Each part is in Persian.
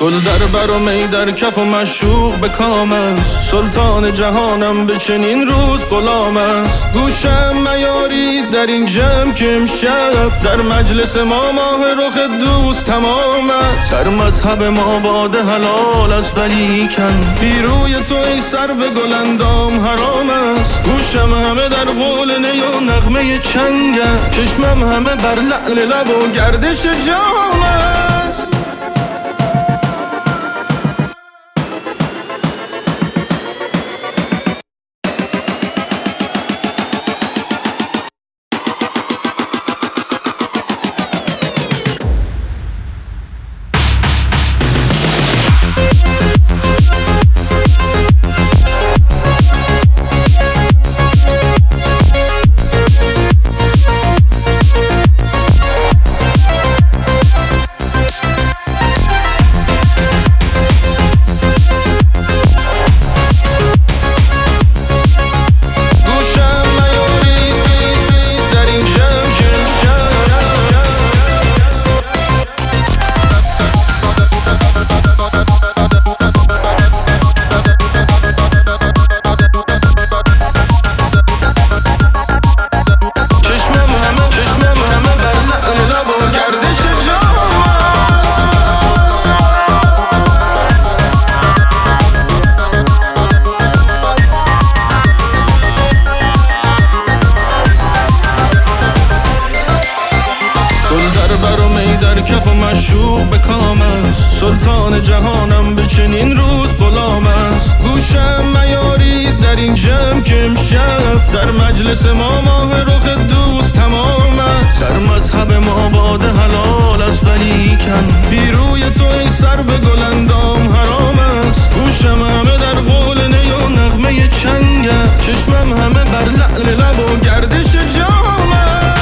گل در بر و می در کف و مشوق به کام است. سلطان جهانم به چنین روز غلام است. گوشم میاری در این جمع که امشب در مجلس ما ماه رخ دوست تمام است. در مذهب ما باده حلال است ولیکن بی روی تو ای سر به گل اندام حرام است. گوشم همه در قول نی و نغمه چنگه، چشمم همه بر لعل لب و گردش جام است. در کف و مشوق به کام است. سلطان جهانم به چنین روز غلام است. گوشم میاری در این جمع که امشب در مجلس ما ماه رخ دوست تمام است. در مذهب ما باده حلال است ولیکن بی روی تو ای سر به گل اندام حرام است. گوشم همه در قول نی و نغمه چنگه، چشمم همه بر لعل لب و گردش جام است.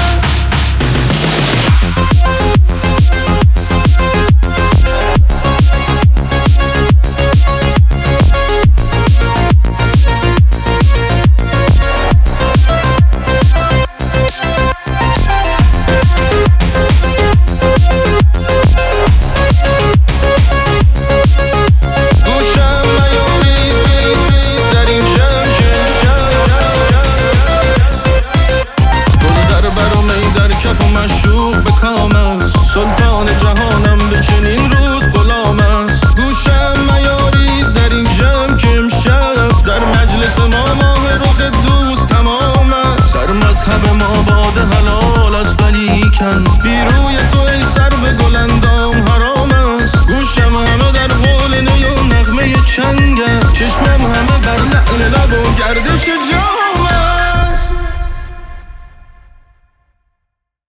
مشوق به کام است. سلطان جهانم به چنین روز غلام است. گوشم میاری در این جمع که امشب در مجلس ما ماه رخ دوست تمام است. در مذهب ما باده حلال است ولیکن بی روی تو ای سر به گل اندام حرام است. گوشم همه در قول نی و نغمه چنگه، چشمم همه بر لعل لب و گردش